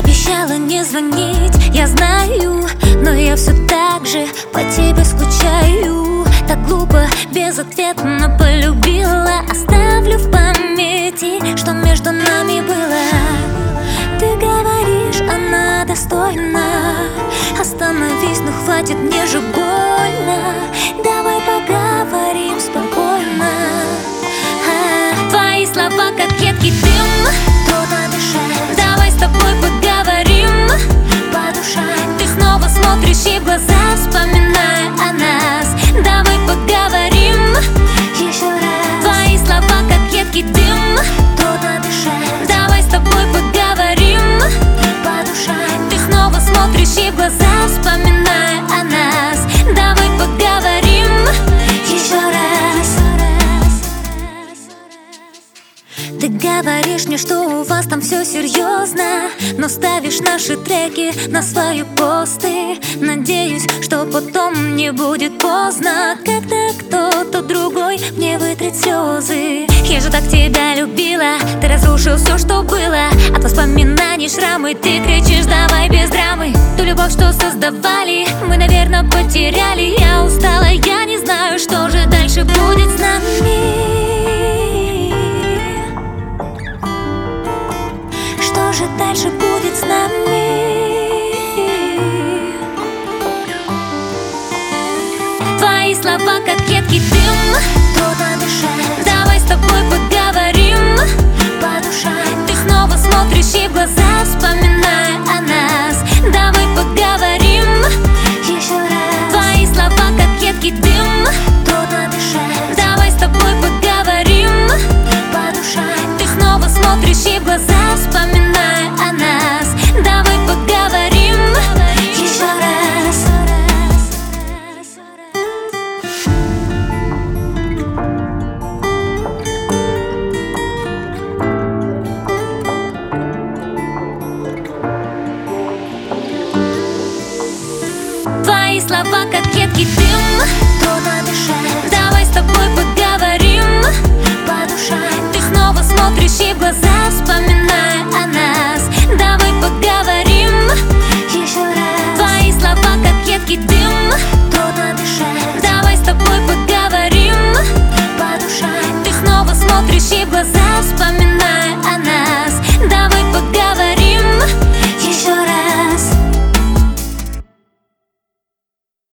Обещала не звонить, я знаю, но я все так же по тебе скучаю. Так глупо, безответно полюбила. Оставлю в памяти, что между нами было. Ты говоришь, она достойна. Остановись, ну хватит, мне же больно. Давай поговорим спокойно. Твои слова как едкий дым, трудно дышать. Давай с тобой поговорим по душам. Ты снова смотришь ей в глаза, вспоминая о нас. Давай поговорим еще раз. Твои слова как едкий дым, трудно дышать. Давай с тобой поговорим по душам. Ты снова смотришь ей в глаза, вспоминая о нас. Давай поговорим еще раз. Ты говоришь мне, что у вас там все серьезно, но ставишь наши треки на свои посты. Надеюсь, что потом не будет поздно, когда кто-то другой мне вытрет слезы. Я же так тебя любила, ты разрушил все, что было. От воспоминаний шрамы, ты кричишь, давай без драмы. Ту любовь, что создавали, мы, наверное, потеряли. Я устала, я не знаю, что же дальше будет с нами. Что же дальше будет с нами? Твои слова как едкий дым, трудно дышать. Давай с тобой поговорим по душам. Ты снова смотришь ей в глаза, вспоминая о нас. Давай поговорим еще раз. Твои слова как едкий дым, трудно дышать. Давай с тобой поговорим по душам. Ты снова смотришь ей в глаза, вспоминая о нас. Давай поговорим еще раз. Твои слова как едкий дым, трудно дышать. Давай с тобой поговорим по душам. Ты снова смотришь ей в глаза,